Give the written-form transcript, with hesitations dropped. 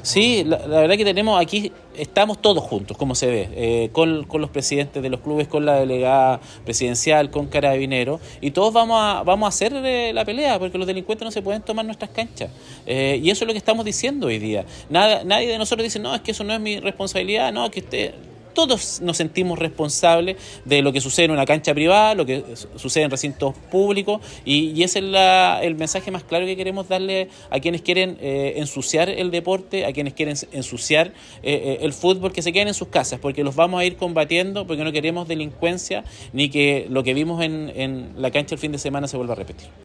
Sí, la verdad que tenemos aquí, estamos todos juntos, como se ve, con los presidentes de los clubes, con la delegada presidencial, con Carabineros, y todos vamos a hacer la pelea, porque los delincuentes no se pueden tomar nuestras canchas. Y eso es lo que estamos diciendo hoy día. Nadie de nosotros dice, no, es que eso no es mi responsabilidad, no, que usted... Todos nos sentimos responsables de lo que sucede en una cancha privada, lo que sucede en recintos públicos, y ese es el mensaje más claro que queremos darle a quienes quieren ensuciar el deporte, a quienes quieren ensuciar el fútbol, que se queden en sus casas, porque los vamos a ir combatiendo, porque no queremos delincuencia, ni que lo que vimos en la cancha el fin de semana se vuelva a repetir.